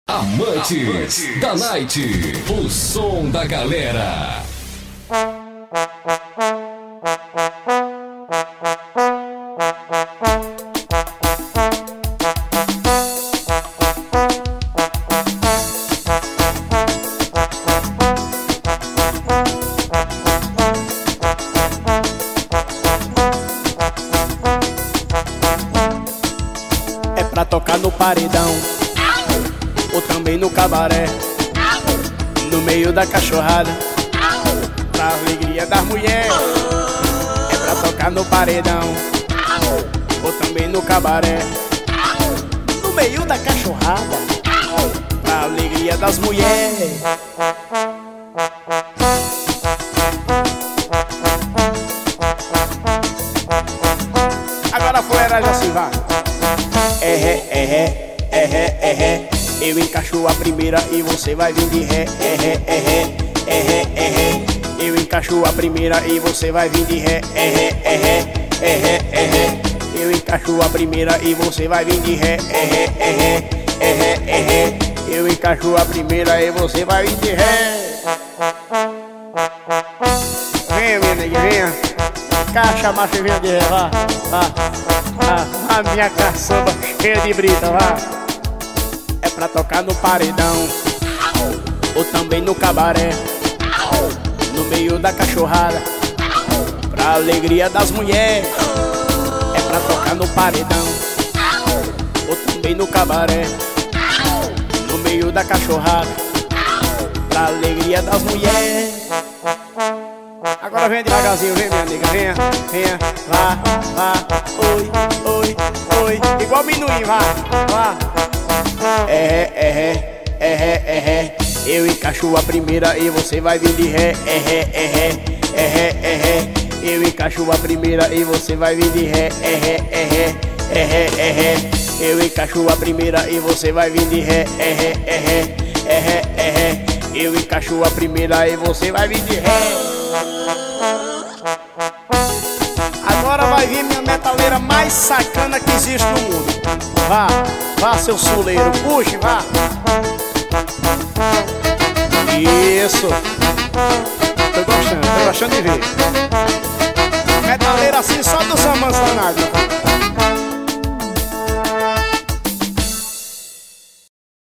Amantes da Night, o som da galera. É pra tocar no paredão ou também no cabaré, no meio da cachorrada, pra alegria das mulheres. É pra tocar no paredão ou também no cabaré, no meio da cachorrada, pra alegria das mulheres. Agora fuera já se vai. Eu encaixo a primeira e você vai vir de ré. Eu encaixo a primeira e você vai vir de ré. Eu encaixo a primeira e você vai vir de ré. Eu encaixo a primeira e você vai vir de ré. Venha, minha nega, venha. Caixa macho, venha de ré, vá. A minha caçamba cheia de brita, vá. É pra tocar no paredão ou também no cabaré, no meio da cachorrada, pra alegria das mulheres. É pra tocar no paredão ou também no cabaré, no meio da cachorrada, pra alegria das mulheres. Agora vem devagarzinho, vem minha nega, venha, vá, oi, igual minuim, vá. Eu encaixo a primeira e você vai vir de ré. Eu encaixo a primeira e você vai vir de ré. Eu encaixo a primeira e você vai vir de ré. Eu encaixo a primeira e você vai vir de ré. Agora vai vir minha metaleira mais sacana que existe no mundo. Vá, seu suleiro, puxe, vá. Isso. Tô gostando de ver. Metaleira assim só dos amantes danados.